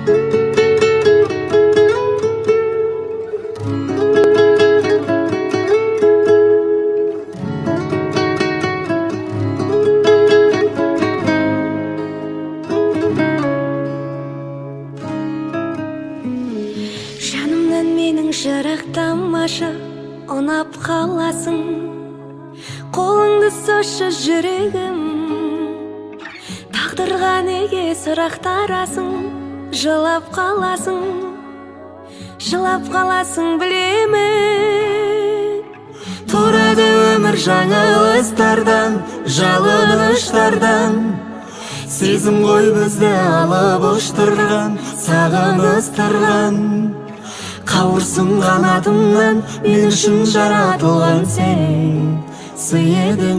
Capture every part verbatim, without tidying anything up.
Жанымнан менің жырақтамашы, ұнап қаласың. Қолыңды сошы жүрегім, тағдырға неге сұрақтарасың? Жылап қаласың, жылап қаласың білемін. Тұрады өмір жаңалықтардан, жалыныштардан. Сезім ғой бізді алып ұштырған, сағыныстырған. Қауырсың қанатымнан, мен үшін жаратылған сен сый едің.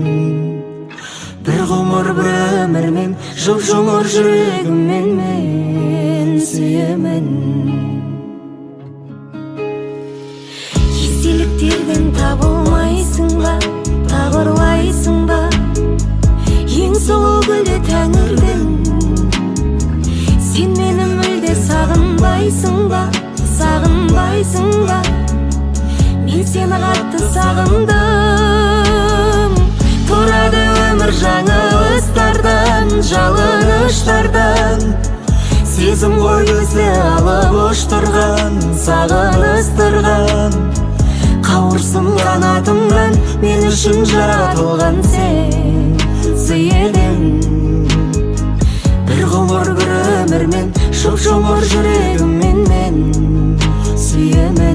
Бір ғұмыр бір өмірмен, жұп-жұмыр жүрегіммен мен сүйемін. Естеліктерден табылмайсың ба, тағырлайсың ба? Ең сұлу гүлді тәңірдің, сен мені мүлде сағынбайсың ба, сағынбайсың ба? Мен сені қатты сағындым. Тұрады өмір жаңалықтардан, жалыныштардан. Сезім ғой бізді алып ұштырған, сағыныстырған. Қауырсың қанатымнан, мен үшін жаратылған сен сый едің. Бір ғұмыр бір өмірмен, жұп-жұмыр жүрегіммен мен сүйемін.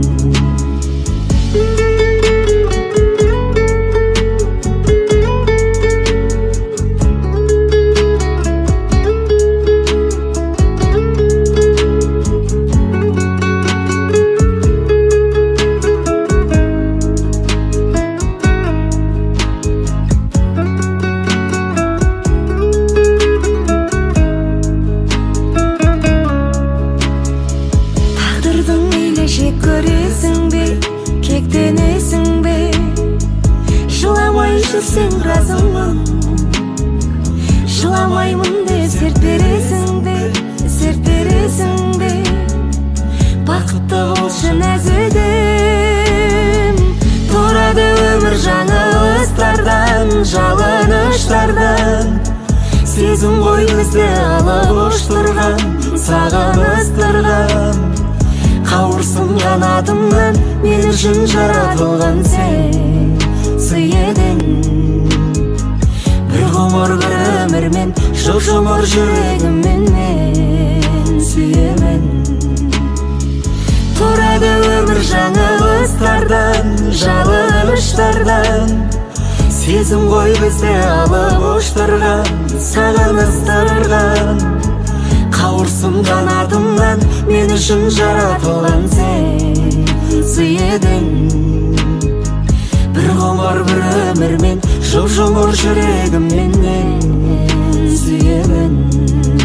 Жек көресің бе, кектенесің бе? Жыламай жүрсең разымын, жыламаймын деп серт бересің бе, серт бересің бе? Бақытты болшы нәзігім. Тұрады өмір жаңалықтардан, жалыныштардан. Сезім ғой бізді алып ұштырған, сағыныстырған. Қауырсың қанатымнан, мен үшін жаратылған сен сый едің. Бір ғұмыр бір өмірмен, жұп-жұмыр жүрегіммен мен сүйемін. Тұрады өмір жаңалықтардан, жалыныштардан. Сезім ғой бізді алып ұштырған, сағыныстырған. Қауырсың қанатымнан, мен үшін жаратылған сен сый едің. Бір ғұмыр бір өмірмен, жұп-жұмыр жүрегіммен мен сүйемін.